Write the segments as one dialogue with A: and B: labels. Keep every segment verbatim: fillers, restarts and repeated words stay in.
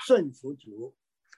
A: 顺服主。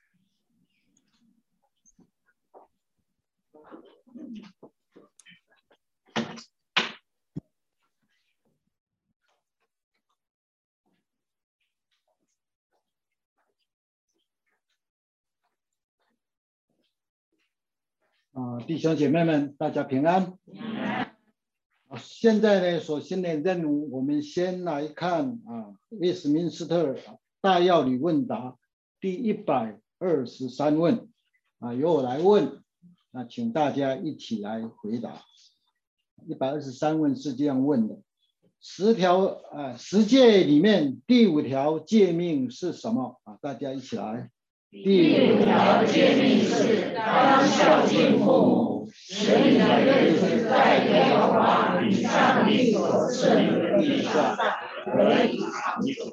B: 啊，弟兄姐妹们，大家平安。现在呢，首先的任务，我们先来看啊，威斯敏斯特大要理问答第一百二十三问啊，由我来问，那请大家一起来回答。一百二十三问是这样问的：十条啊，十诫里面第五条诫命是什么啊？大家一起来。
C: 第五条诫命是当孝敬父母，使你的日子在耶和华你上帝所赐你的地上得以长久。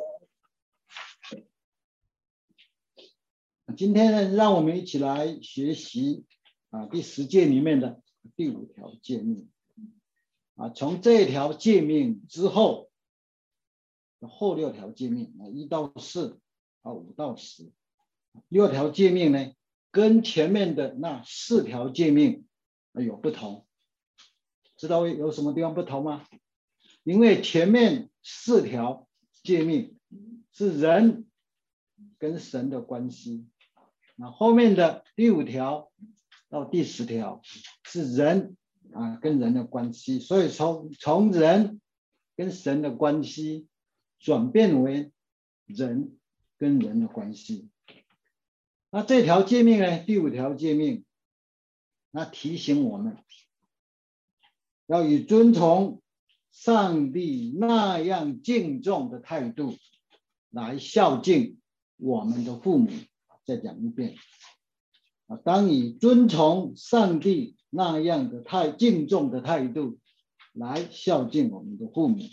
B: 今天呢，让我们一起来学习啊第十诫里面的第五条诫命啊。从这条诫命之后，后六条诫命啊，一到四啊，五到十。六条诫命呢，跟前面的那四条诫命有不同，知道有什么地方不同吗？因为前面四条诫命是人跟神的关系，那后面的第五条到第十条是人啊跟人的关系，所以从从人跟神的关系转变为人跟人的关系。那这条诫命呢，第五条诫命，那提醒我们要以遵从上帝那样敬重的态度来孝敬我们的父母。再讲一遍，当以遵从上帝那样的态敬重的态度来孝敬我们的父母。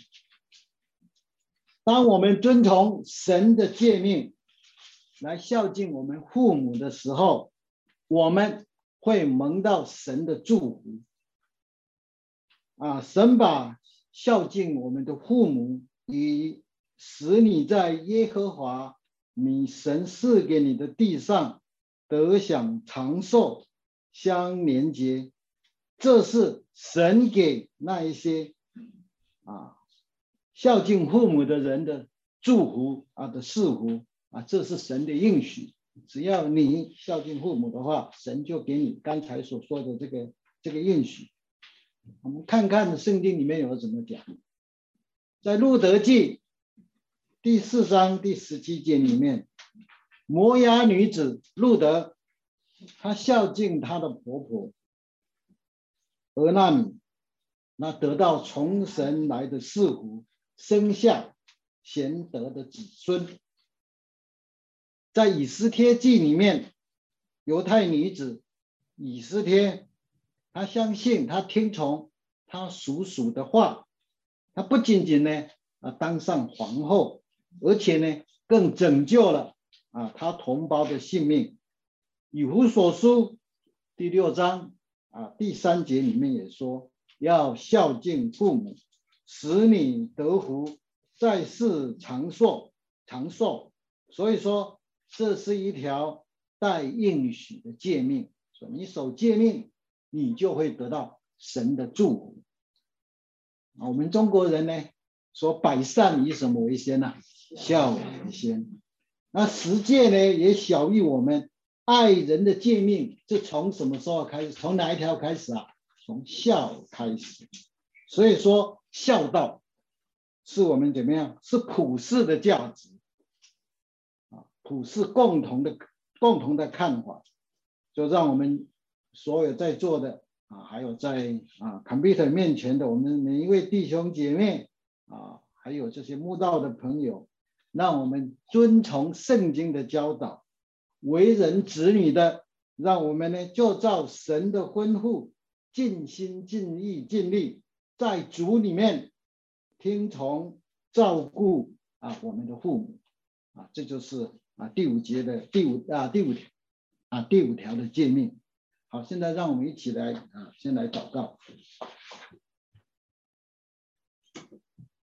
B: 当我们遵从神的诫命来孝敬我们父母的时候，我们会蒙到神的祝福啊！神把孝敬我们的父母与使你在耶和华你神赐给你的地上得享长寿相连结，这是神给那一些啊孝敬父母的人的祝福啊的赐福啊，这是神的应许。只要你孝敬父母的话，神就给你刚才所说的这个这个应许。我们看看圣经里面有怎么讲，在路得记第四章第十七节里面，摩押女子路得，她孝敬她的婆婆俄那米，那得到从神来的赐福，生下贤德的子孙。在以斯帖记里面，犹太女子以斯帖，她相信，她听从她叔叔的话，她不仅仅呢啊当上皇后，而且呢更拯救了啊她同胞的性命。以弗所书第六章啊第三节里面也说，要孝敬父母，使你得福，在世长寿长寿。所以说这是一条带应许的诫命，所以你守诫命，你就会得到神的祝福。我们中国人呢说百善以什么为先呢、啊？孝为先。那十诫呢也晓谕我们爱人的诫命，这从什么时候开始？从哪一条开始啊？从孝开始。所以说孝道是我们怎么样？是普世的价值。普世共同的共同的看法，就让我们所有在座的啊，还有在啊 computer 面前的我们每一位弟兄姐妹啊，还有这些慕道的朋友，让我们遵从圣经的教导，为人子女的，让我们呢就照神的吩咐，尽心尽意尽力，在主里面听从照顾啊我们的父母啊，这就是啊，第五节的第五啊，第五条啊，第五条的诫命。好，现在让我们一起来啊，先来祷告。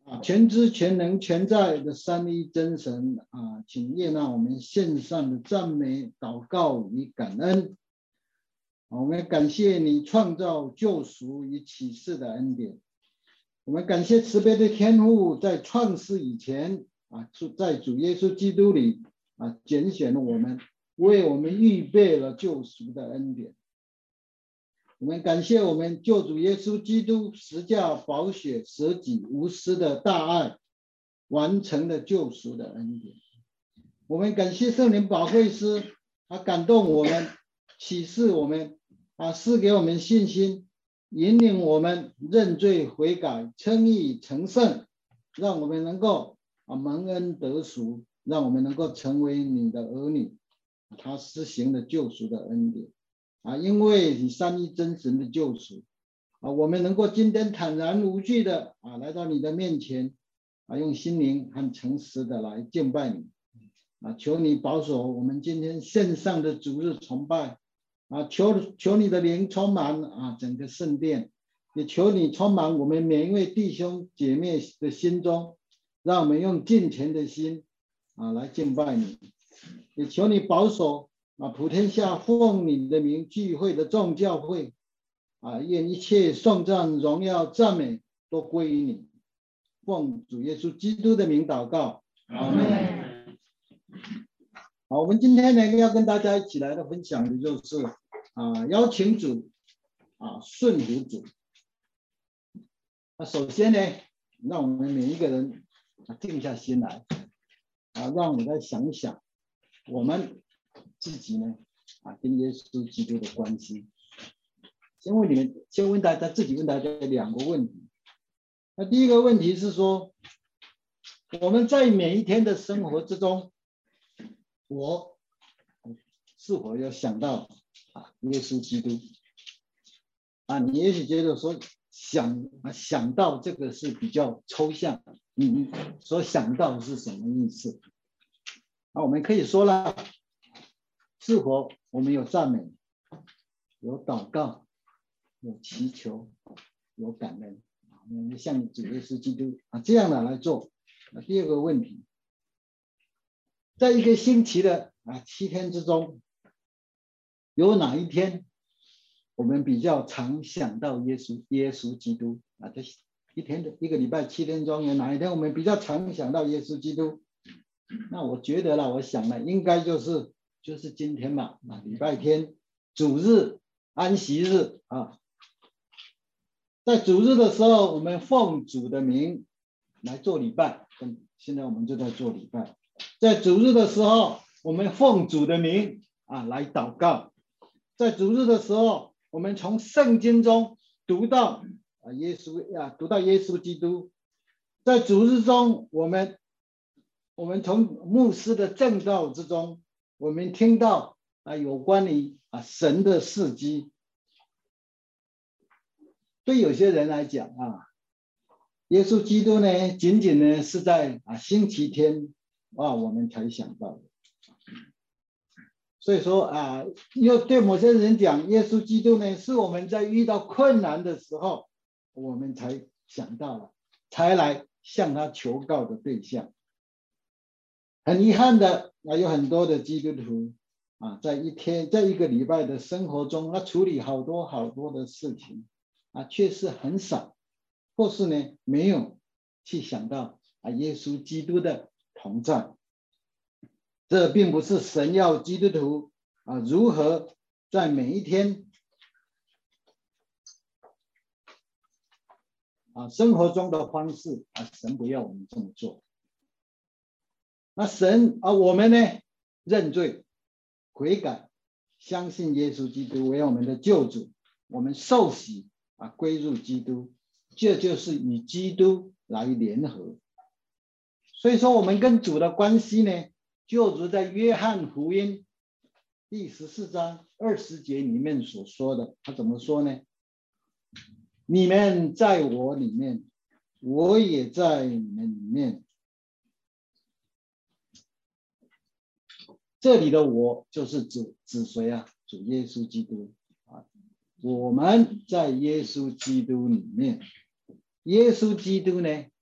B: 啊，全知全能全在的三一真神啊，请悦纳我们献上的赞美、祷告与感恩。我们感谢你创造、救赎与启示的恩典。我们感谢慈悲的天父，在创世以前啊，在主耶稣基督里啊，拣选了我们，为我们预备了救赎的恩典。我们感谢我们救主耶稣基督十架宝血舍己无私的大爱，完成了救赎的恩典。我们感谢圣灵保惠师，他感动我们，启示我们，啊，赐给我们信心，引领我们认罪悔改，称义成圣，让我们能够啊蒙恩得赎，让我们能够成为你的儿女。他施行了救赎的恩典。啊，因为你三一真神的救赎啊，我们能够今天坦然无惧的啊来到你的面前啊，用心灵和诚实的来敬拜你啊，求你保守我们今天线上的主日崇拜啊，求求你的灵充满啊整个圣殿，也求你充满我们每一位弟兄姐妹的心中，让我们用敬虔的心啊来敬拜你，也求你保守啊，普天下奉你的名聚会的众教会啊，愿一切颂赞荣耀赞美都归于你。奉主耶稣基督的名祷告，阿们。好，我们今天呢要跟大家一起来的分享的就是啊，邀请主啊，顺服主。那首先呢，让我们每一个人啊静下心来啊，让我们再想一想我们自己呢啊跟耶稣基督的关系。先问你们，先问大家自己问大家两个问题。那第一个问题是说，我们在每一天的生活之中，我是否有想到啊耶稣基督？啊，你也许觉得说想啊想到这个是比较抽象，你所想到是什么意思？那我们可以说了，是否我们有赞美，有祷告，有祈求，有感恩，我们向主耶稣基督啊这样的来做。那第二个问题，在一个星期的啊七天之中，有哪一天我们比较常想到耶稣耶稣基督啊？这一天的一个礼拜七天中，有哪一天我们比较常想到耶稣基督？那我觉得啦，我想呢，应该就是就是今天嘛，啊，礼拜天，主日、安息日啊，在主日的时候，我们奉主的名来做礼拜，现在我们就在做礼拜。在主日的时候，我们奉主的名啊来祷告。在主日的时候，我们从圣经中读到啊耶稣啊，读到耶稣基督。在主日中，我们我们从牧师的证道之中，我们听到啊有关于啊神的事迹。对有些人来讲啊，耶稣基督呢，仅仅呢是在啊星期天啊我们才想到的。所以说啊，又对某些人讲，耶稣基督呢是我们在遇到困难的时候，我们才想到了，才来向他求告的对象。很遗憾的啊，有很多的基督徒啊，在一天在一个礼拜的生活中，他处理好多好多的事情啊，却是很少，或是呢没有去想到啊耶稣基督的同在。这并不是神要基督徒啊如何在每一天啊生活中的方式啊，神不要我们这么做。那神啊，我们呢认罪悔改，相信耶稣基督为我们的救主，我们受洗啊归入基督，这就是与基督来联合。所以说我们跟主的关系呢，就如在约翰福音第十四章二十节里面所说的，他怎么说呢？你们在我里面，我也在你们里面。这里的我就是指指谁啊？主耶稣基督啊！我们在耶稣基督里面，耶稣基督呢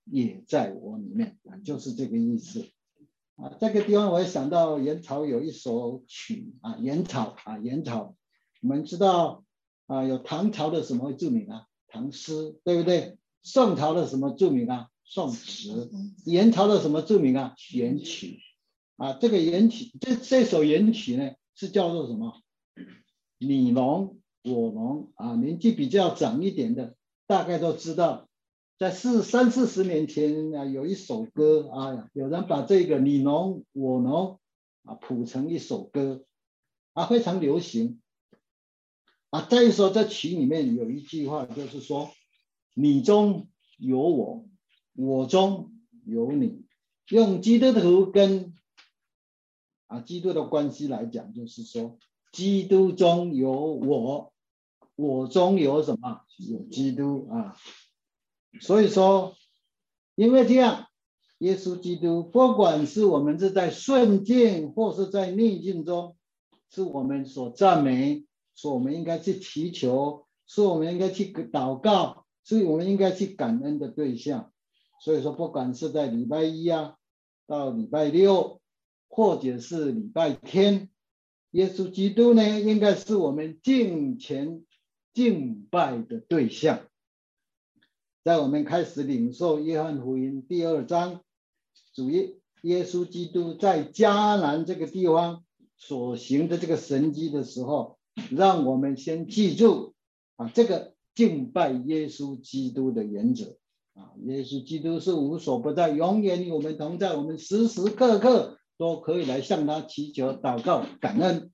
B: 也在我里面啊，就是这个意思啊。这个地方我也想到元朝有一首曲啊，元朝啊，元朝，我们知道啊，有唐朝的什么著名啊？唐诗，对不对？宋朝的什么著名啊？宋词。元朝的什么著名啊？元曲啊。这个元曲，这这首元曲呢，是叫做什么？你侬我侬啊，年纪比较长一点的，大概都知道，在四三四十年前啊，有一首歌啊，有人把这个你侬我侬啊谱成一首歌啊，非常流行啊。再说这曲里面有一句话，就是说你中有我，我中有你。用基督徒跟啊基督的关系来讲，就是说基督中有我，我中有什么？有基督啊。所以说，因为这样，耶稣基督不管是我们是在顺境或是在逆境中，是我们所赞美，是我们应该去祈求，是我们应该去祷告，是我们应该去感恩的对象。所以说，不管是在礼拜一啊，到礼拜六，或者是礼拜天，耶稣基督呢，应该是我们敬虔敬拜的对象。在我们开始领受约翰福音第二章，主耶稣基督在迦南这个地方所行的这个神迹的时候，让我们先记住啊，这个敬拜耶稣基督的原则啊，耶稣基督是无所不在，永远与我们同在，我们时时刻刻都可以来向他祈求、祷告、感恩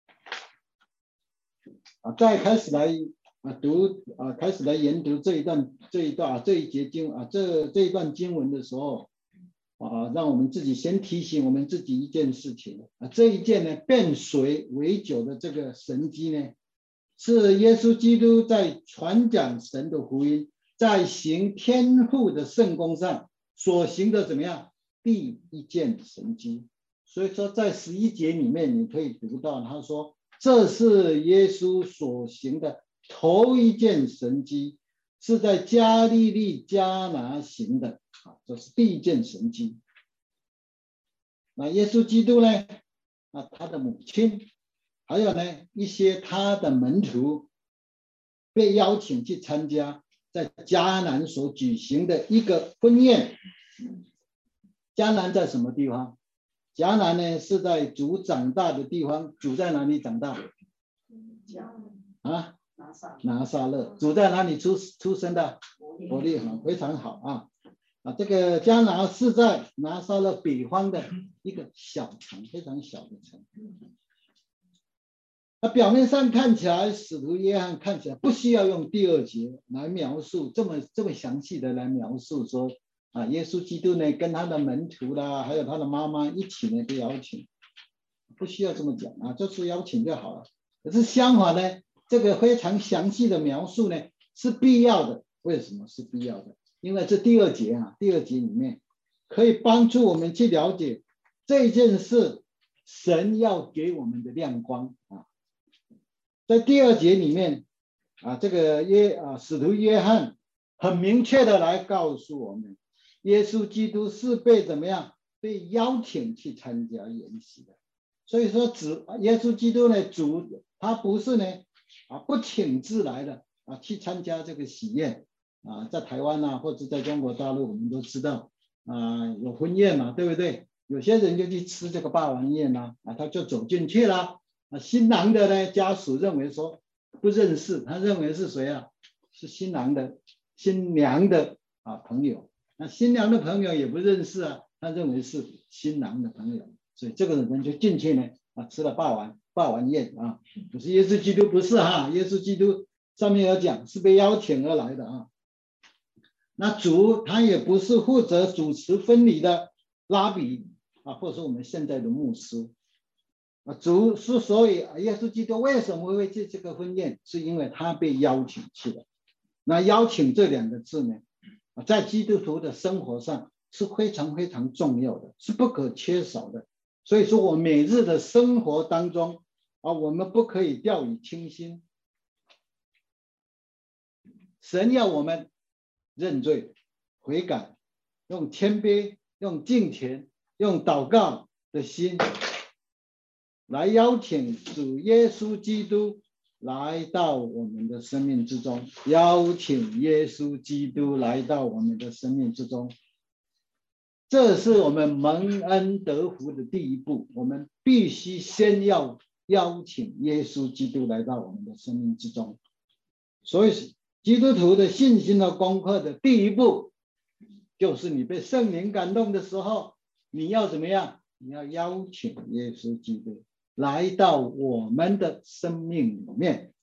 B: 啊。再开始来啊读啊，开始来研读这一段这一段啊这一节经啊这这一段经文的时候啊，让我们自己先提醒我们自己一件事情啊，这一件呢变水为酒的这个神迹呢，是耶稣基督在传讲神的福音，在行天父的圣工上所行的怎么样第一件神迹。所以说在十一节里面你可以读到他说，这是耶稣所行的头一件神迹，是在加利利迦拿行的啊，这是第一件神迹。那耶稣基督呢啊，他的母亲还有呢一些他的门徒被邀请去参加在迦南所举行的一个婚宴。迦南在什么地方？迦南呢是在主长大的地方。主在哪里长大？啊，拿撒勒。主在哪里出出生的？伯利恒，非常好啊。啊，这个迦南是在拿撒勒北方的一个小城，非常小的城。那表面上看起来，使徒约翰看起来不需要用第二节来描述，这么这么详细的来描述说啊，耶稣基督呢跟他的门徒啦，还有他的妈妈一起呢被邀请，不需要这么讲啊，就是邀请就好了。可是相反呢，这个非常详细的描述呢是必要的。为什么是必要的？因为这第二节啊，第二节里面可以帮助我们去了解这件事，神要给我们的亮光啊。在第二节里面啊，这个约啊使徒约翰很明确的来告诉我们，耶稣基督是被怎么样被邀请去参加筵席的。所以说主耶稣基督呢，主他不是呢啊不请自来的啊去参加这个喜宴啊，在台湾啊或者在中国大陆我们都知道啊有婚宴嘛，对不对？有些人就去吃这个霸王宴啊，啊他就走进去了啊，新郎的呢家属认为说不认识，他认为是谁啊？是新郎的新娘的啊朋友，那新娘的朋友也不认识啊，他认为是新郎的朋友，所以这个人就进去呢啊吃了霸王霸王宴啊。可是耶稣基督不是哈，耶稣基督上面有讲是被邀请而来的啊。那主他也不是负责主持婚礼的拉比啊，或者说我们现在的牧师啊。主是所以耶稣基督为什么会去这个婚宴，是因为他被邀请去的。那邀请这两个字呢，在基督徒的生活上是非常非常重要的，是不可缺少的。所以说我每日的生活当中啊，我们不可以掉以轻心。神要我们认罪悔改， 用谦卑、用敬虔、用祷告的心，来邀请主耶稣基督来到我们的生命之中，邀请耶稣基督来到我们的生命之中。这是我们蒙恩得福的第一步，我们必须先要邀请耶稣基督来到我们的生命之中。所以基督徒的信心的功课的第一步，就是你被圣灵感动的时候，你要怎么样？你要邀请耶稣基督来到我们的生命里面。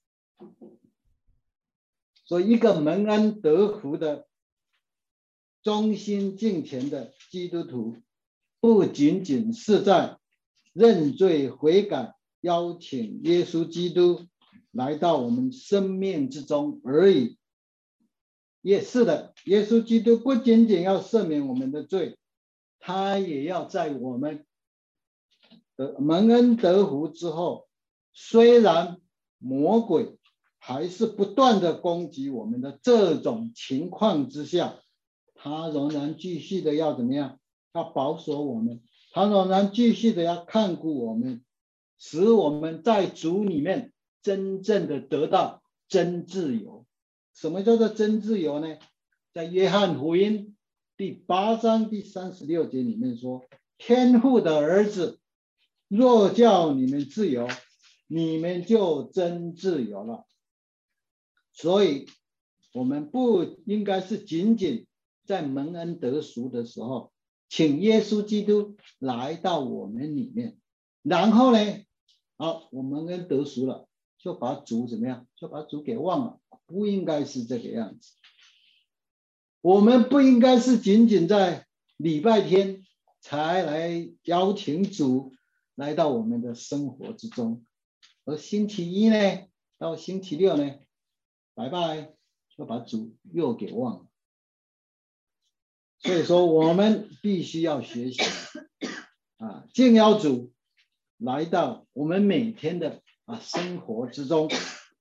B: 所以一个蒙恩得福的忠心敬虔的基督徒，不仅仅是在认罪悔改，邀请耶稣基督来到我们生命之中而已。也是的，耶稣基督不仅仅要赦免我们的罪，他也要在我们的蒙恩得福之后，虽然魔鬼还是不断的攻击我们的这种情况之下，他仍然继续的要怎么样？要保守我们，他仍然继续的要看顾我们，使我们在主里面真正的得到真自由。什么叫做真自由呢？在约翰福音第八章第三十六节里面说，天父的儿子若叫你们自由，你们就真自由了。所以我们不应该是仅仅在蒙恩得赎的时候，请耶稣基督来到我们里面，然后呢，好，我们蒙恩得赎了，就把主怎么样？就把主给忘了，不应该是这个样子。我们不应该是仅仅在礼拜天才来邀请主来到我们的生活之中，而星期一呢，到星期六呢，拜拜，就把主又给忘了。所以说我们必须要学习啊，敬邀主来到我们每天的啊生活之中。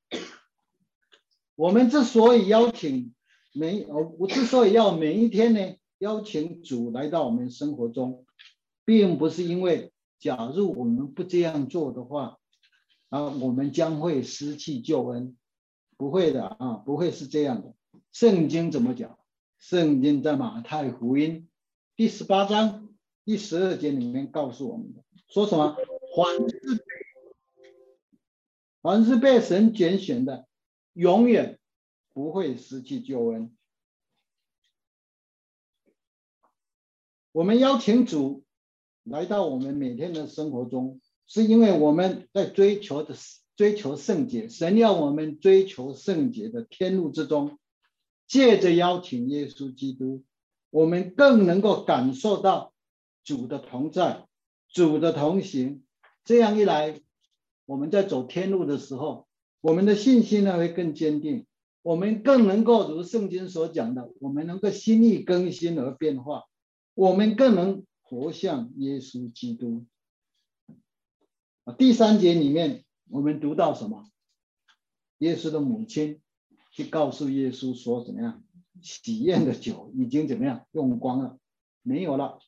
B: 我们之所以邀请每我之所以要每一天呢邀请主来到我们生活中，并不是因为假如我们不这样做的话啊，我们将会失去救恩。不会的啊，不会是这样的。圣经怎么讲？圣经在马太福音第十八章第十二节里面告诉我们的，说什么？凡是凡是被神拣选的，永远不会失去救恩。我们邀请主来到我们每天的生活中，是因为我们在追求的追求圣洁，神要我们追求圣洁的天路之中，借着邀请耶稣基督，我们更能够感受到主的同在，主的同行。这样一来，我们在走天路的时候，我们的信心呢会更坚定，我们更能够如圣经所讲的，我们能够心意更新而变化，我们更能活像耶稣基督。第三节里面我们读到什么？耶稣的母亲去告诉耶稣说怎么样？喜宴的酒已经怎么样？用光了，没有了。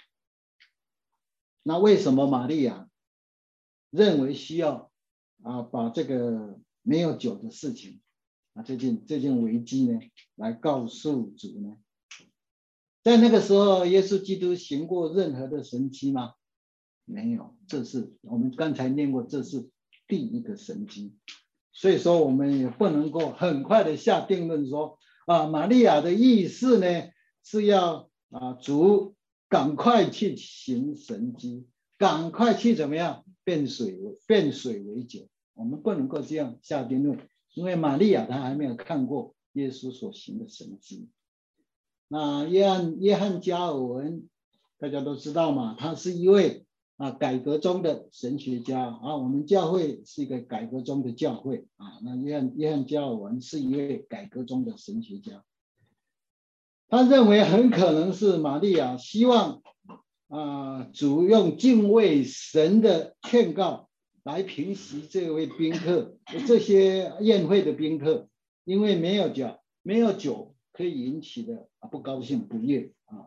B: 那为什么玛利亚认为需要啊把这个没有酒的事情啊这件这件危机呢来告诉主呢？在那个时候，耶稣基督行过任何的神迹吗？没有，这是我们刚才念过，这是第一个神迹。所以说我们也不能够很快的下定论说啊，玛利亚的意思呢是要啊主赶快去行神迹，赶快去怎么样变水变水为酒。我们不能够这样下定论，因为玛利亚她还没有看过耶稣所行的神迹。那约翰约翰加尔文大家都知道嘛，他是一位啊改革中的神学家啊，我们教会是一个改革中的教会啊。那约翰约翰加尔文是一位改革中的神学家，他认为很可能是玛利亚希望啊主用敬畏神的劝告来平息这位宾客这些宴会的宾客，因为没有酒没有酒可以引起的不高兴不悦啊，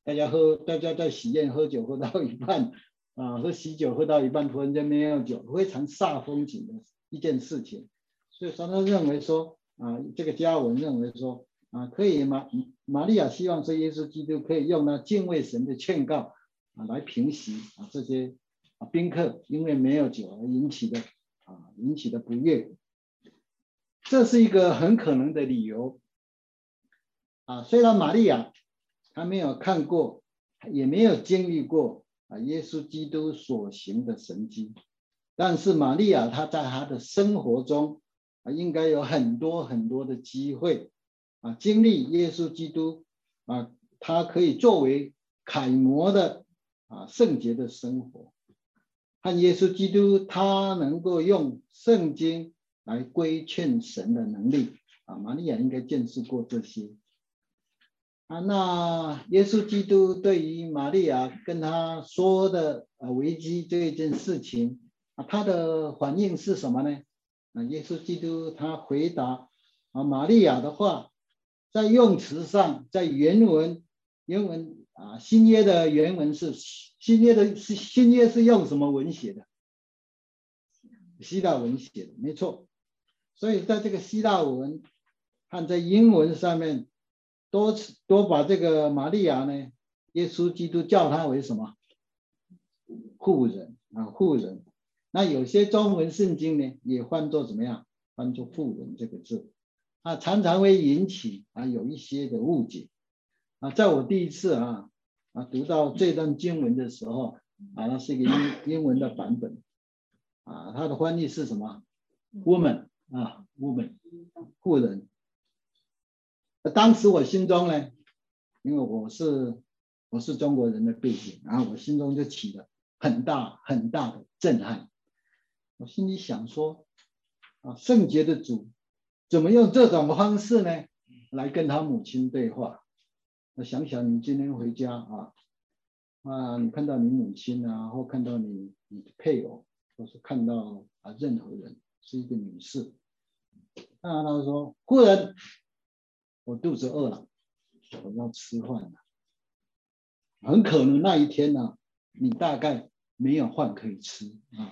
B: 大家喝，大家在喜宴喝酒喝到一半啊，喝喜酒喝到一半，突然间没有酒，非常煞风景的一件事情。所以说他认为说啊，这个加文认为说啊，可以玛玛利亚希望说耶稣基督可以用那敬畏神的劝告啊来平息啊这些啊宾客因为没有酒而引起的啊引起的不悦。这是一个很可能的理由啊。虽然玛利亚她没有看过，也没有经历过啊耶稣基督所行的神迹，但是玛利亚她在她的生活中啊，应该有很多很多的机会啊，经历耶稣基督啊，他可以作为楷模的啊圣洁的生活，和耶稣基督他能够用圣经来规劝神的能力啊，玛利亚应该见识过这些啊。那耶稣基督对于玛利亚跟他说的啊危机这一件事情啊，他的反应是什么呢？啊，耶稣基督他回答啊，玛利亚的话，在用词上，在原文原文啊，新约的原文是新约的是新约是用什么文写的？希腊文写的，没错。所以在这个希腊文和在英文上面，都都把这个玛利亚呢，耶稣基督叫她为什么？妇人啊，妇人。那有些中文圣经呢，也翻作怎么样？翻作妇人这个字啊，常常会引起啊有一些的误解啊。在我第一次啊啊读到这段经文的时候啊，那是一个英英文的版本啊，它的翻译是什么 ？woman 啊 ，woman 妇人。当时我心中呢，因为我是我是中国人的背景，然后我心中就起了很大很大的震撼。我心里想说，啊，圣洁的主怎么用这种方式呢，来跟他母亲对话？我想想，你今天回家啊，啊，你看到你母亲啊，或看到你你的配偶，或是看到啊任何人是一个女士，那他说，夫人，我肚子饿了，我要吃饭了。很可能那一天呢、啊，你大概没有饭可以吃啊。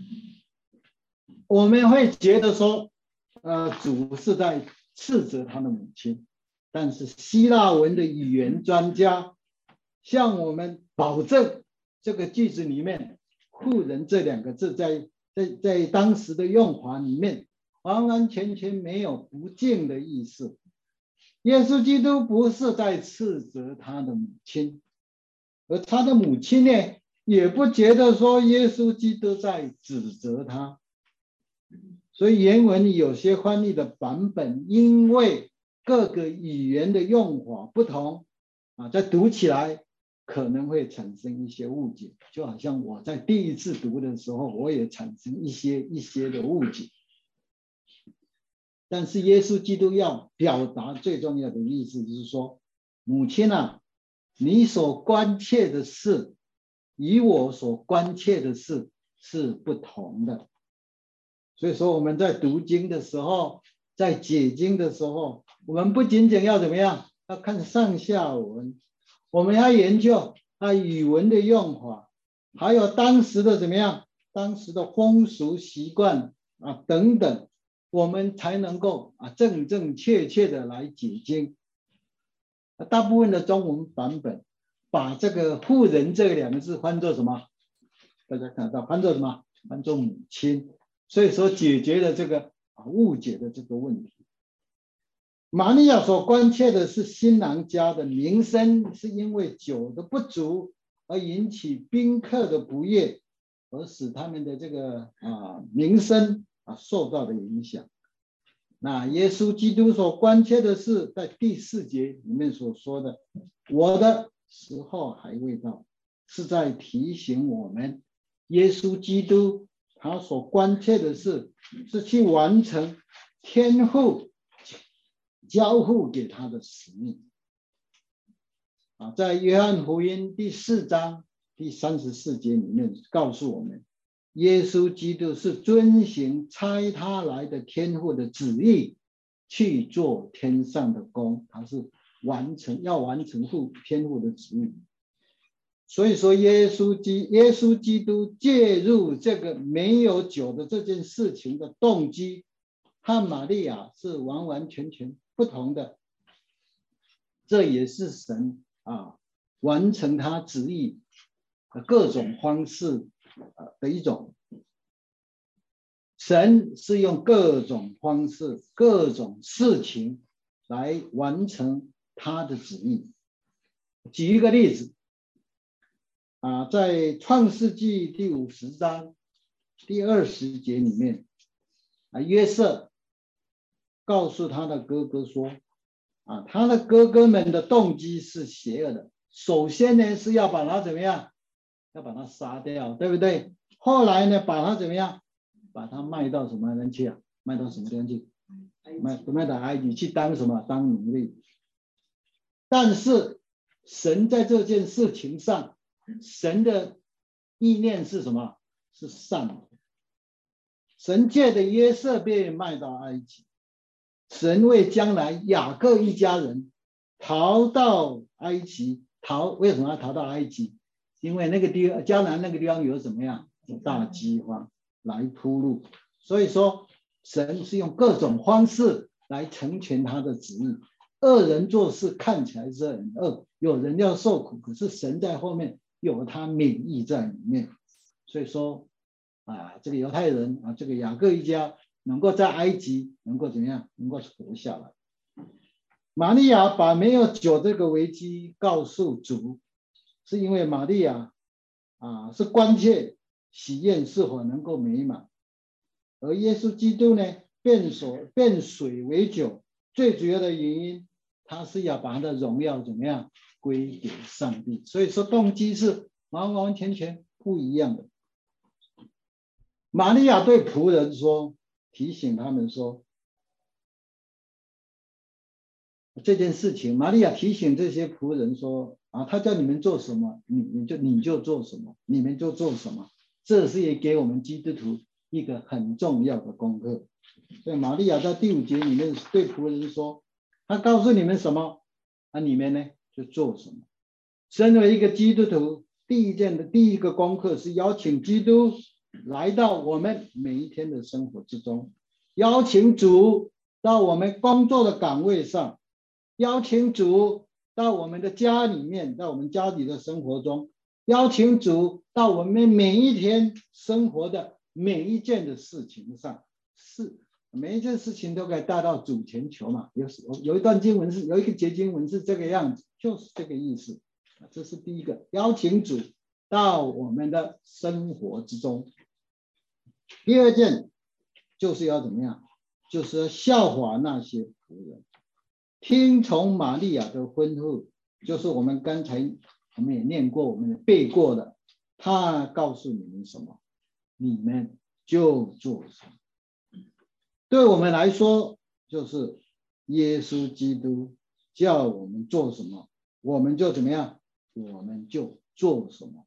B: 我们会觉得说，呃，主是在斥责他的母亲，但是希腊文的语言专家向我们保证，这个句子里面“妇人”这两个字在在在当时的用法里面，完完全全没有不敬的意思。耶稣基督不是在斥责他的母亲，而他的母亲呢，也不觉得说耶稣基督在指责他。所以原文有些翻译的版本，因为各个语言的用法不同啊，在读起来可能会产生一些误解，就好像我在第一次读的时候，我也产生一些一些的误解。但是耶稣基督要表达最重要的意思就是说，母亲啊，你所关切的事与我所关切的事是不同的。所以说我们在读经的时候，在解经的时候，我们不仅仅要怎么样，要看上下文，我们要研究它语文的用法，还有当时的怎么样，当时的风俗习惯啊等等，我们才能够啊正正确确的来解经。大部分的中文版本把这个妇人这两个字翻作什么？大家看到翻作什么？翻作母亲。所以说解决了这个误解的这个问题。玛利亚所关切的是新郎家的名声，是因为酒的不足而引起宾客的不悦，而使他们的这个啊名声啊受到的影响。那耶稣基督所关切的是在第四节里面所说的，我的时候还未到，是在提醒我们，耶稣基督他所关切的是，是去完成天父交付给他的使命。啊，在约翰福音第四章第三十四节里面告诉我们，耶稣基督是遵行差他来的天父的旨意去做天上的工，他是完成，要完成父天父的旨意。所以说耶稣基耶稣基督介入这个没有酒的这件事情的动机和玛利亚是完完全全不同的，这也是神啊完成他旨意的各种方式的一种。神是用各种方式各种事情来完成他的旨意。举一个例子啊，在创世纪第五十章第二十节里面啊，约瑟告诉他的哥哥说啊，他的哥哥们的动机是邪恶的。首先呢是要把他怎么样，要把他杀掉，对不对？后来呢把他怎么样，把他卖到什么人去啊？卖到什么地方去？卖卖到埃及去当什么？当奴隶。但是神在这件事情上，神的意念是什么？是善的。神借的约瑟被卖到埃及，神为将来雅各一家人逃到埃及，逃为什么要逃到埃及？因为那个地方迦南那个地方有怎么样？有大饥荒来铺路，所以说神是用各种方式来成全他的旨意。恶人做事看起来是很恶，有人要受苦，可是神在后面有他美意在里面。所以说啊，这个犹太人啊，这个雅各一家能够在埃及能够怎么样，能够活下来。玛利亚把没有酒这个危机告诉主，是因为玛利亚啊是关切喜宴是否能够美满，而耶稣基督呢变所变水为酒，最主要的原因他是要把他的荣耀怎么样归给上帝。所以说动机是完完全全不一样的。玛利亚对仆人说，提醒他们说这件事情，玛利亚提醒这些仆人说啊，他叫你们做什么，你你就你就做什么，你们就做什么。这是也给我们基督徒一个很重要的功课。所以玛利亚在第五节里面对仆人说，他告诉你们什么，那、啊、你们呢就做什么。身为一个基督徒，第一件的第一个功课是邀请基督来到我们每一天的生活之中，邀请主到我们工作的岗位上，邀请主到我们的家里面，到我们家里的生活中，邀请主到我们每一天生活的每一件的事情上，是每一件事情都可以带到主前求嘛。有有一段经文是有一个节经文是这个样子，就是这个意思。这是第一个，邀请主到我们的生活之中。第二件就是要怎么样？就是要效法那些仆人，听从玛利亚的吩咐，就是我们刚才我们也念过，我们也背过的，他告诉你们什么，你们就做什么。对我们来说，就是耶稣基督叫我们做什么，我们就怎么样，我们就做什么。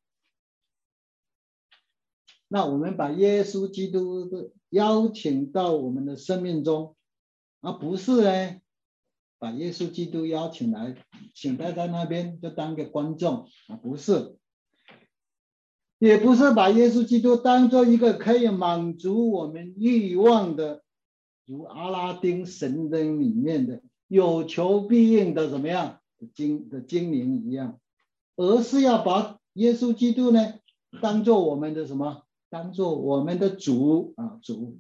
B: 那我们把耶稣基督的邀请到我们的生命中，而不是呢把耶稣基督邀请来，请他在那边就当个观众啊，不是，也不是把耶稣基督当做一个可以满足我们欲望的，如阿拉丁神灯里面的有求必应的怎么样的精的精灵一样，而是要把耶稣基督呢当做我们的什么？当做我们的主啊，主。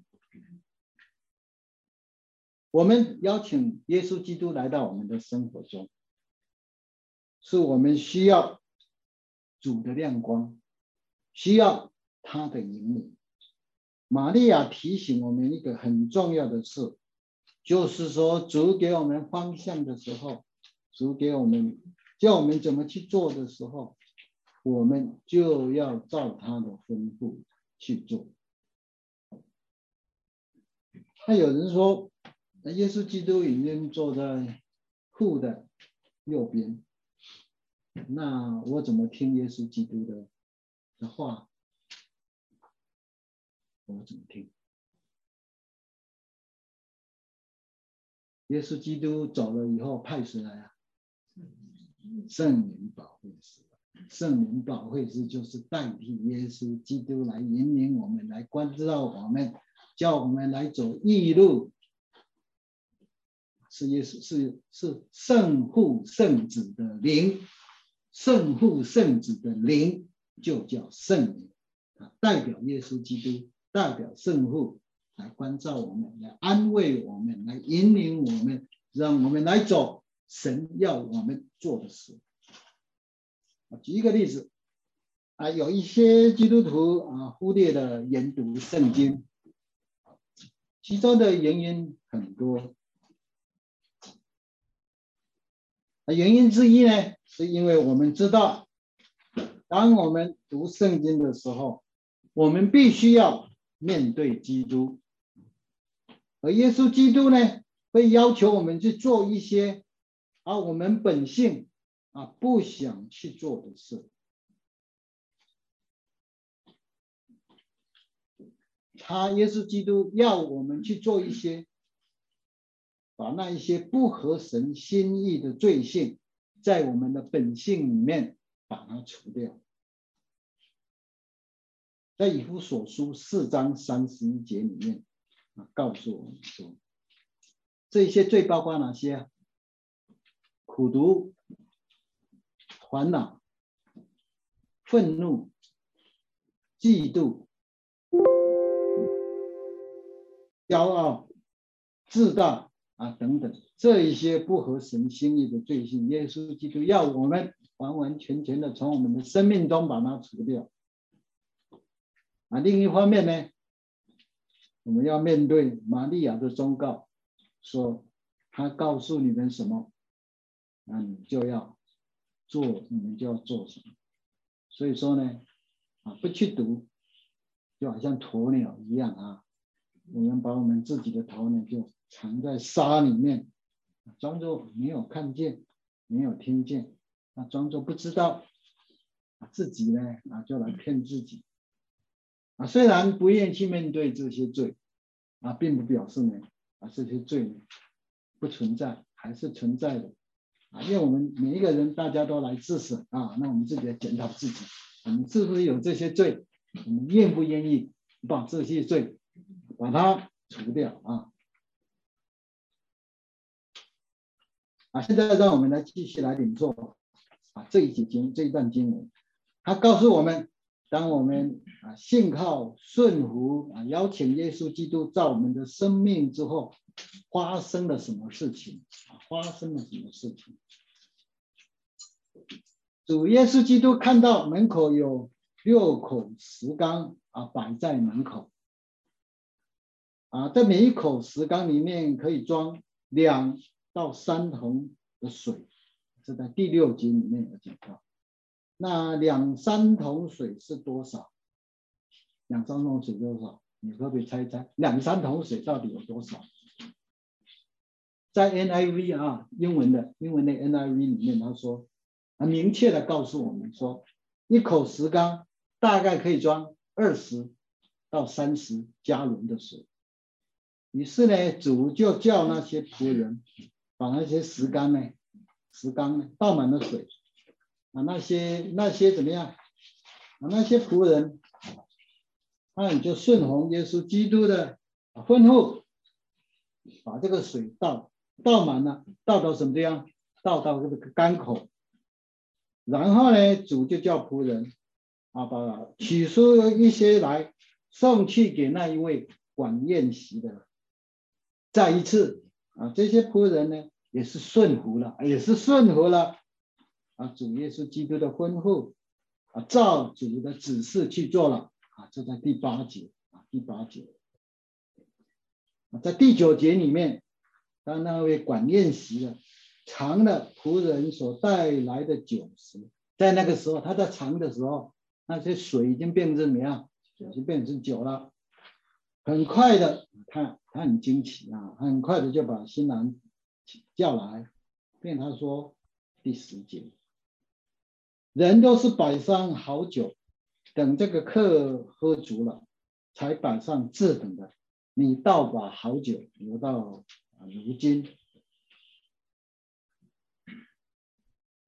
B: 我们邀请耶稣基督来到我们的生活中，是我们需要主的亮光，需要他的引领。玛利亚提醒我们一个很重要的事，就是说主给我们方向的时候，主给我们叫我们怎么去做的时候，我们就要照他的吩咐去做。那有人说，耶稣基督已经坐在父的右边，那我怎么听耶稣基督的的话？我怎么听？耶稣基督走了以后，派谁来啊？ 圣灵保惠师。圣灵保惠师就是代替耶稣基督来引领我们，来关照我们，叫我们来走义路。是耶稣是是圣父圣子的灵，圣父圣子的灵就叫圣灵，代表耶稣基督，代表圣父来关照我们，来安慰我们，来引领我们，让我们来走神要我们做的事。举一个例子啊，有一些基督徒啊忽略了研读圣经，其中的原因很多。原因之一呢，是因为我们知道，当我们读圣经的时候，我们必须要面对基督，而耶稣基督呢，会要求我们去做一些啊我们本性啊不想去做的事。他耶稣基督要我们去做一些，把那一些不合神心意的罪性，在我们的本性里面把它除掉。在以弗所书四章三十一节里面啊，告诉我们说，这些罪包括哪些？苦毒、烦恼、愤怒、嫉妒、骄傲、自大啊，等等，这一些不合神心意的罪性，耶稣基督要我们完完全全的从我们的生命中把它除掉。啊，另一方面呢，我们要面对玛利亚的忠告，说他告诉你们什么，那你就要做，你们就要做什么。所以说呢，啊，不去读，就好像鸵鸟一样啊，我们把我们自己的头呢就藏在沙里面，装作没有看见，没有听见，啊，装作不知道，啊，自己呢啊就来骗自己，啊，虽然不愿意去面对这些罪，啊，并不表示呢啊这些罪呢不存在，还是存在的，啊，因为我们每一个人大家都来自省啊，那我们自己来检讨自己，我们是不是有这些罪，我们愿不愿意把这些罪把它除掉啊？啊，现在让我们来继续来领受啊这一节经这一段经文，它告诉我们，当我们啊信靠顺服啊邀请耶稣基督造我们的生命之后，发生了什么事情？啊，发生了什么事情？主耶稣基督看到门口有六口石缸啊摆在门口，啊，在每一口石缸里面可以装两到三桶的水，这在第六节里面有讲到。那两三桶水是多少？两三桶水多少？你可不可以猜一猜？两三桶水到底有多少？在 N I V 啊，英文的英文的 N I V 里面，他说，他明确的告诉我们说，一口石缸大概可以装二十到三十加仑的水。于是呢，主就叫那些仆人把那些石缸呢，石缸呢倒满了水，啊，那些那些怎么样？啊，那些仆人，那你就顺从耶稣基督的吩咐，把这个水倒倒满了，倒到什么地方？倒到这个缸口。然后呢，主就叫仆人啊，把取出一些来送去给那一位管宴席的。再一次啊，这些仆人呢也是顺服了，也是顺服了啊主耶稣基督的吩咐啊，照主的指示去做了啊，这在第八节啊，第八节啊，在第九节里面，当那位管宴席的尝了仆人所带来的酒时，在那个时候他在尝的时候，那些水已经变成怎么样？已经变成酒了。很快的，他他很惊奇啊，很快的就把新郎叫来，并他说第十节，人都是摆上好酒，等这个客喝足了，才摆上次等的。你倒把好酒留到如今。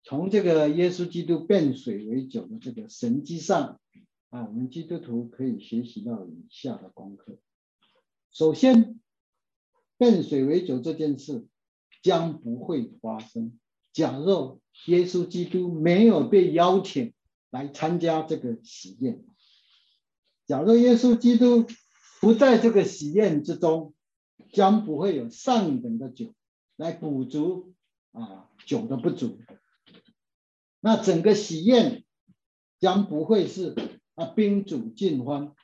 B: 从这个耶稣基督变水为酒的这个神迹上啊，我们基督徒可以学习到以下的功课。首先，变水为酒这件事将不会发生，假若耶稣基督没有被邀请来参加这个喜宴。假若耶稣基督不在这个喜宴之中，将不会有上等的酒来补足啊酒的不足。那整个喜宴将不会是啊宾主尽欢，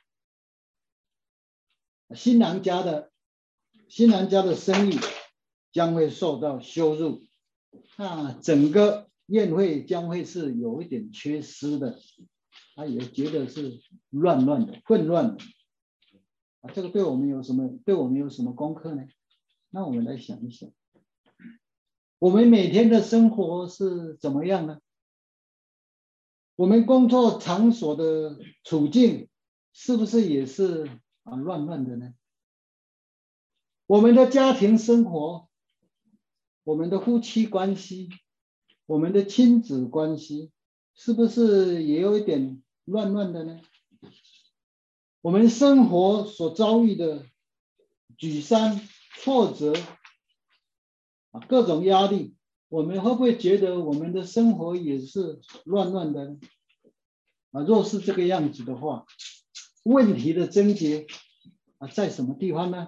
B: 新郎家的新郎家的生意将会受到羞辱，那整个宴会将会是有一点缺失的，他也觉得是乱乱的、混乱的。啊，这个对我们有什么对我们有什么功课呢？那我们来想一想，我们每天的生活是怎么样呢？我们工作场所的处境是不是也是啊乱乱的呢？我们的家庭生活，我们的夫妻关系，我们的亲子关系，是不是也有一点乱乱的呢？我们生活所遭遇的沮丧、挫折啊，各种压力，我们会不会觉得我们的生活也是乱乱的呢？啊，若是这个样子的话，问题的症结啊在什么地方呢？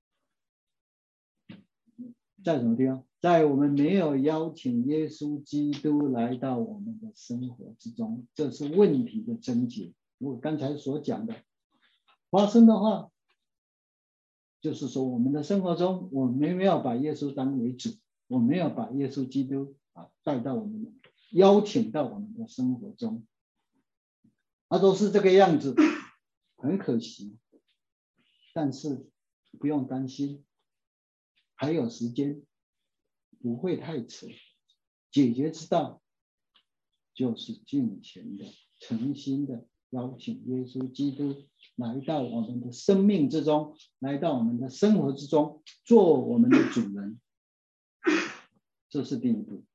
B: 在什么地方？在我们没有邀请耶稣基督来到我们的生活之中，这是问题的症结。如果刚才所讲的发生的话，就是说我们的生活中，我们没有把耶稣当为主，我们没有把耶稣基督啊带到我们，邀请到我们的生活中，啊，都是这个样子，很可惜。但是不用担心，还有时间，不会太迟。解决之道就是尽情的、诚心的邀请耶稣基督来到我们的生命之中，来到我们的生活之中，做我们的主人。这是第一步。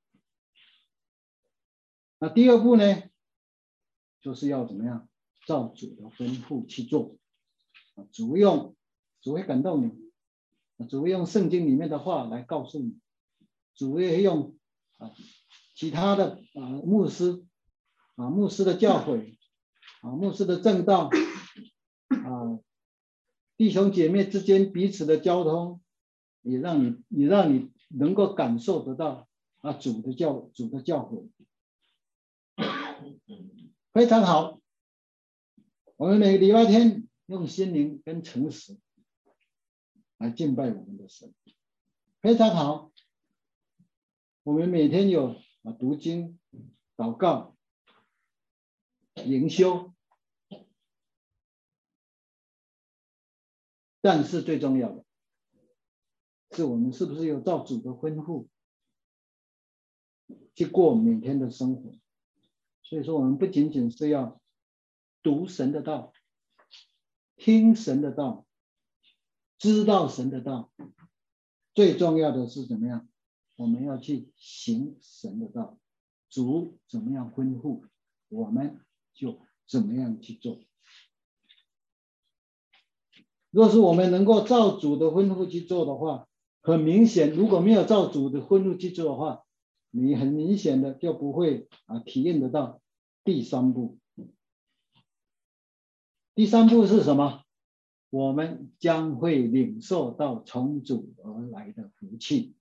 B: 那第二步呢，就是要怎么样？照主的吩咐去做。主用主会感动你，主会用圣经里面的话来告诉你，主会用啊其他的啊牧师啊牧师的教诲啊牧师的正道啊弟兄姐妹之间彼此的交通，也让你也让你能够感受得到啊主的教主的教诲，非常好。我们每个礼拜天用心灵跟诚实来敬拜我们的神，非常好。我们每天有啊读经、祷告、灵修，但是最重要的是我们是不是有照主的吩咐去过每天的生活。所以说我们不仅仅是要读神的道，听神的道，知道神的道，最重要的是怎么样？我们要去行神的道，主怎么样吩咐，我们就怎么样去做。若是我们能够照主的吩咐去做的话，很明显，如果没有照主的吩咐去做的话，你很明显的就不会啊体验得到第三步。第三步是什么？我们将会领受到从主而来的福气。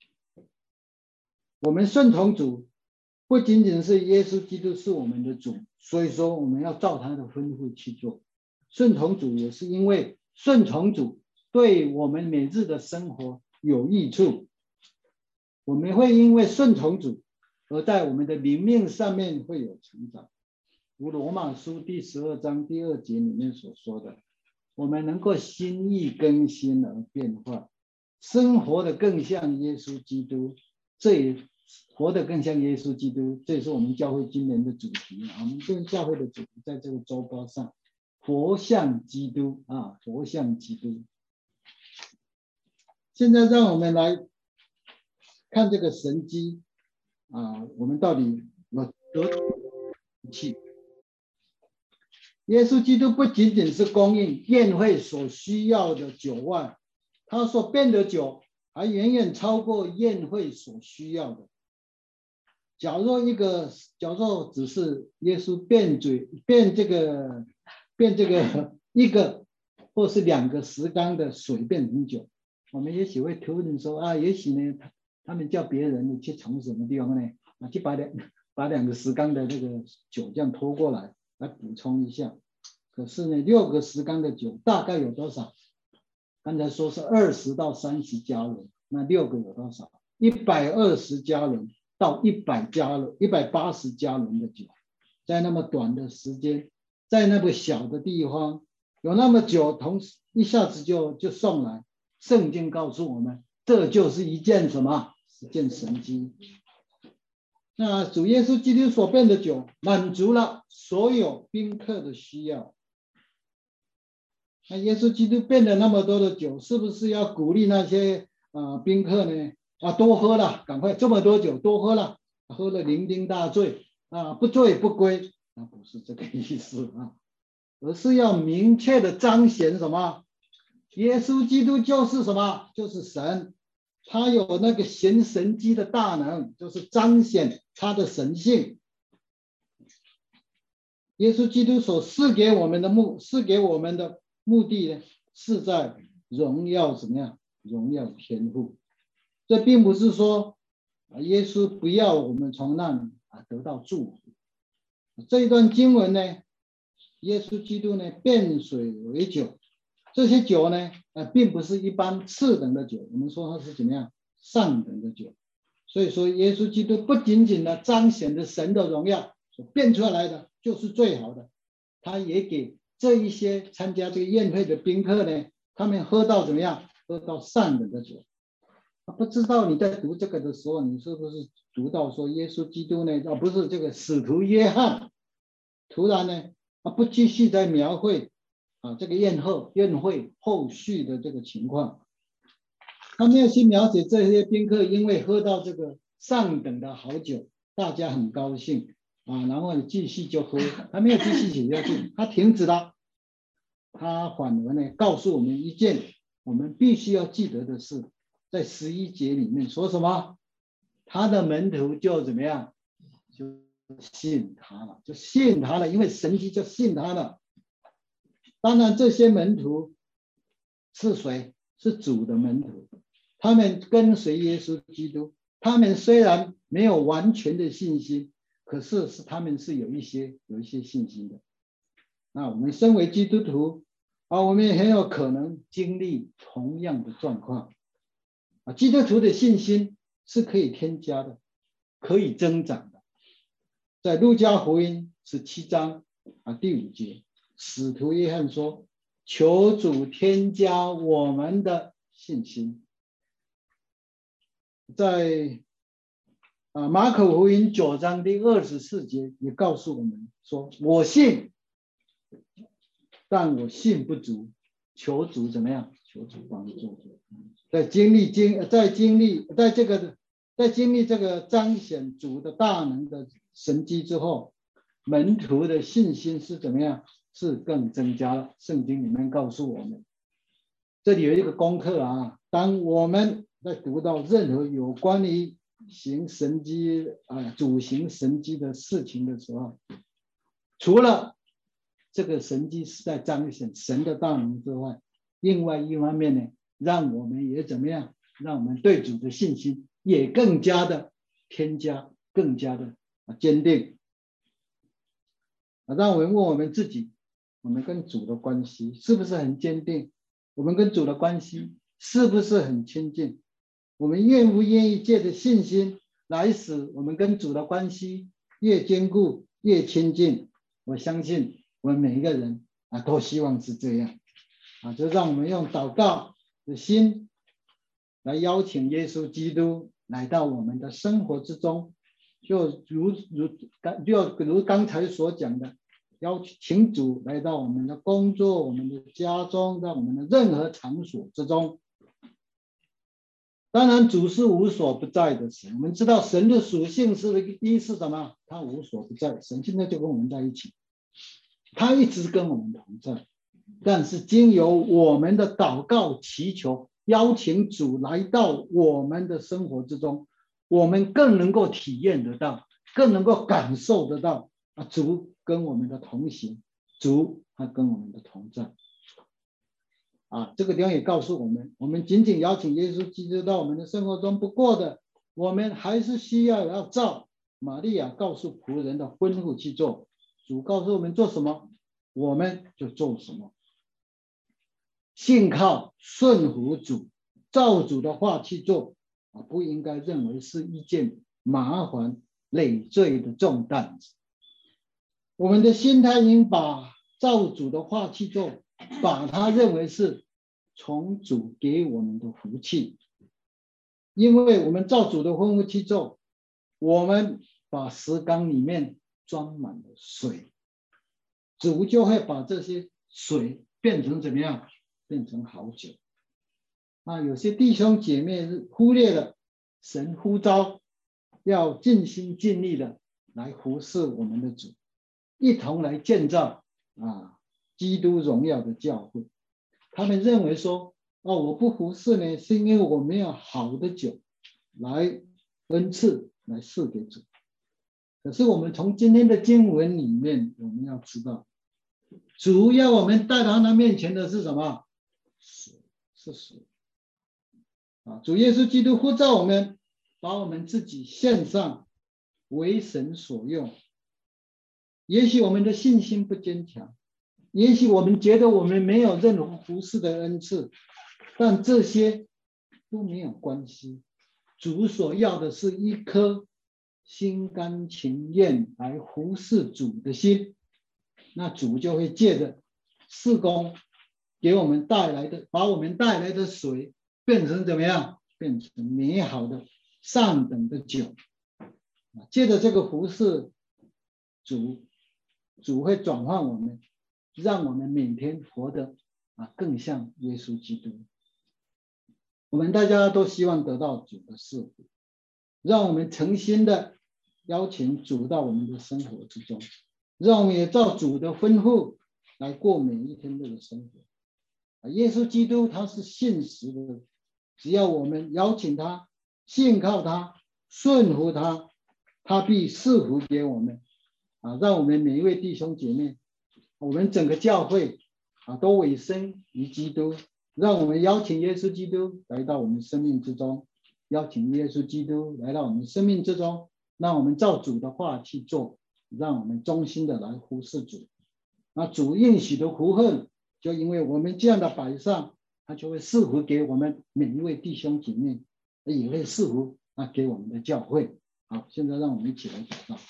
B: 我们顺从主，不仅仅是耶稣基督是我们的主，所以说我们要照他的吩咐去做。顺从主也是因为顺从主对我们每日的生活有益处，我们会因为顺从主而在我们的灵命上面会有成长。如罗马书第十二章第二节里面所说的，我们能够心意更新而变化，生活的更像耶稣基督，这也活得更像耶稣基督，这也是我们教会今年的主题。我们这个教会的主题在这个周报上，活像基督啊，活像基督。现在让我们来看这个神迹啊，我们到底有得气？耶稣基督不仅仅是供应宴会所需要的酒外，他所变的酒还远远超过宴会所需要的。假若一个，假若只是耶稣变嘴变这个变这个一个或是两个石缸的水变成酒，我们也许会讨论说啊，也许呢，他们叫别人去从什么地方呢？啊，去把两把两个石缸的那个酒这样拖过来，来补充一下。可是呢，六个石缸的酒大概有多少？刚才说是二十到三十加仑，那六个有多少？一百二十加仑到一百加仑，一百八十加仑的酒，在那么短的时间，在那么小的地方，有那么久，同时一下子就就送来。圣经告诉我们，这就是一件什么？一件神迹。那主耶稣基督所变的酒，满足了所有宾客的需要。那耶稣基督变了那么多的酒，是不是要鼓励那些啊、呃、宾客呢？啊，多喝了，赶快这么多酒多喝了，喝了酩酊大醉啊，不醉不归。那不是这个意思啊，而是要明确的彰显什么？耶稣基督就是什么？就是神，他有那个行神迹的大能，就是彰显他的神性。耶稣基督所赐给我们的目，赐给我们的目的呢，是在荣耀怎么样？荣耀天父。这并不是说耶稣不要我们从那里啊得到祝福。这一段经文呢，耶稣基督呢变水为酒，这些酒呢，呃，并不是一般次等的酒，我们说它是怎么样？上等的酒。所以说，耶稣基督不仅仅的彰显着神的荣耀，所变出来的就是最好的，他也给这一些参加这个宴会的宾客呢，他们喝到怎么样？喝到上等的酒。不知道你在读这个的时候，你是不是读到说耶稣基督呢？啊，不是这个使徒约翰，突然呢，他不继续在描绘啊这个宴后宴会后续的这个情况，他没有去描写这些宾客因为喝到这个上等的好酒，大家很高兴啊，然后继续就喝，他没有继续写下去，他停止了，他反而呢告诉我们一件我们必须要记得的事。在十一节里面说什么？他的门徒就怎么样？就信他了，就信他了，因为神迹就信他了。当然，这些门徒是谁？是主的门徒，他们跟随耶稣基督。他们虽然没有完全的信心，可是是他们是有一些有一些信心的。那我们身为基督徒啊，我们也很有可能经历同样的状况。啊，基督徒的信心是可以添加的，可以增长的。在路加福音十七章啊第五节，使徒约翰说：“求主添加我们的信心。”在啊马可福音九章第二十四节也告诉我们说：“我信，但我信不足，求主怎么样？求主帮助。”在经历经在经历在这个在经历这个彰显主的大能的神迹之后，门徒的信心是怎么样？是更增加了。圣经里面告诉我们，这里有一个功课啊，当我们在读到任何有关于行神迹啊主行神迹的事情的时候，除了这个神迹是在彰显神的大能之外，另外一方面呢，让我们也怎么样？让我们对主的信心也更加的添加，更加的坚定。让我们问我们自己，我们跟主的关系是不是很坚定？我们跟主的关系是不是很亲近？我们愿不愿意借着信心来使我们跟主的关系越坚固、越亲近？我相信我们每一个人啊，都希望是这样啊，就让我们用祷告的心来邀请耶稣基督来到我们的生活之中，就如如就如刚才所讲的，邀请主来到我们的工作、我们的家中，在我们的任何场所之中。 当然主是无所不在的神，我们知道神的属性是一是什么？他无所不在，神现在就跟我们在一起，他一直跟我们同在。但是经由我们的祷告祈求，邀请主来到我们的生活之中，我们更能够体验得到，更能够感受得到啊，主跟我们的同行，主他跟我们的同在。啊，这个地方也告诉我们，我们仅仅邀请耶稣基督到我们的生活中不过的，我们还是需要要照玛利亚告诉仆人的吩咐去做。主告诉我们做什么，我们就做什么。信靠顺服主，照主的话去做啊，不应该认为是一件麻烦累赘的重担子。我们的心态应把照主的话去做，把它认为是从主给我们的福气，因为我们照主的吩咐去做，我们把石缸里面装满了水，主就会把这些水变成怎么样？变成好酒。那有些弟兄姐妹忽略了神呼召，要尽心尽力的来服侍我们的主，一同来建造啊基督荣耀的教会。他们认为说，哦，我不服侍呢，是因为我没有好的酒来恩赐来赐给主。可是我们从今天的经文里面，我们要知道，主要我们带到他面前的是什么？是水啊！主耶稣基督呼召我们，把我们自己献上，为神所用。也许我们的信心不坚强，也许我们觉得我们没有任何服侍的恩赐，但这些都没有关系。主所要的是一颗心甘情愿来服侍主的心，那主就会借着事工给我们带来的，把我们带来的水变成怎么样？变成美好的上等的酒。借着这个服侍主，主会转换我们，让我们每天活得啊更像耶稣基督。我们大家都希望得到主的赐福，让我们诚心的邀请主到我们的生活之中，让我们也照主的吩咐来过每一天的生活。耶稣基督他是信实的，只要我们邀请他，信靠他，顺服他，他必赐福给我们啊！让我们每一位弟兄姐妹，我们整个教会啊都委身于基督，让我们邀请耶稣基督来到我们生命之中，邀请耶稣基督来到我们生命之中，让我们照主的话去做，让我们忠心的来服侍主。那主应许的福分，就因为我们这样的摆上，他就会赐福给我们每一位弟兄姐妹，也会赐福啊给我们的教会。好，现在让我们一起来祷告。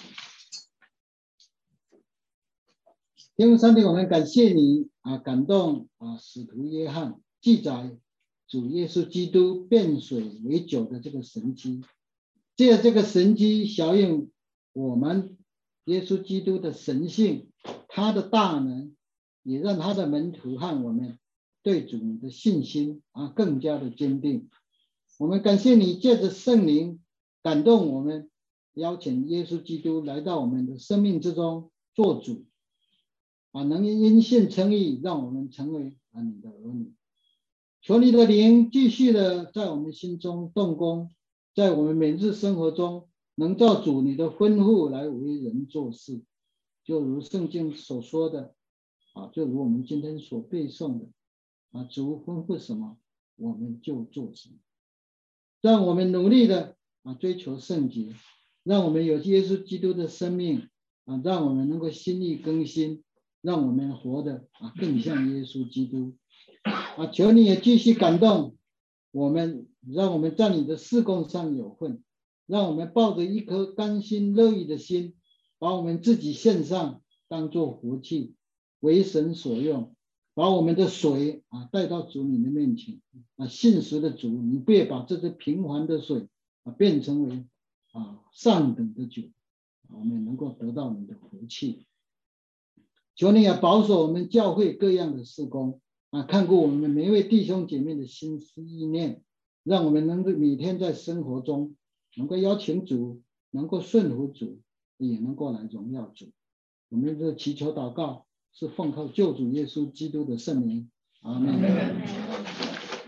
B: 天父上帝，我们感谢你啊，感动啊使徒约翰记载主耶稣基督变水为酒的这个神迹，借着这个神迹效应我们耶稣基督的神性，他的大能，也让他的门徒和我们对主的信心啊更加的坚定。我们感谢你借着圣灵感动我们，邀请耶稣基督来到我们的生命之中做主啊，能因信称义，让我们成为啊你的儿女。求你的灵继续的在我们心中动工，在我们每日生活中能照主你的吩咐来为人做事，就如圣经所说的啊，就如我们今天所背诵的啊，主吩咐什么我们就做什么，让我们努力的啊追求圣洁，让我们有耶稣基督的生命啊，让我们能够心意更新，让我们活得啊更像耶稣基督啊！求你也继续感动我们，让我们在你的事工上有份，让我们抱着一颗甘心乐意的心，把我们自己献上，当作活祭，为神所用，把我们的水啊带到主你的面前啊！信实的主，你别把这个平凡的水啊变成为啊上等的酒，我们能够得到你的福气。求你也保守我们教会各样的事工啊，看顾我们每一位弟兄姐妹的心思意念让我们能够每天在生活中能够邀请主，能够顺服主，也能够来荣耀主。我们的祈求祷告是奉靠救主耶稣基督的圣名，阿们。